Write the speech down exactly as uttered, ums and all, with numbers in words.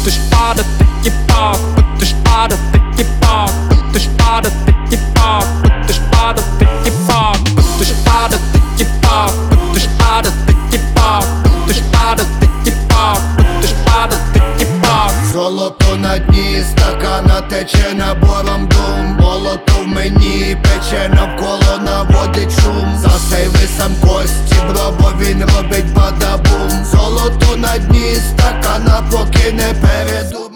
будеш падати і пак, будеш падати і пак, будеш падати і пак, будеш падати і пак, будеш падати і пак, будеш падати і пак, будеш падати і пак, будеш падати і пак. Золото на дні стакана тече набором дум. Молото в мені пече, навколо наводить шум. Засейви сам кості, бро, бо він робить бадабум. Золото на дні стакана, поки не передум.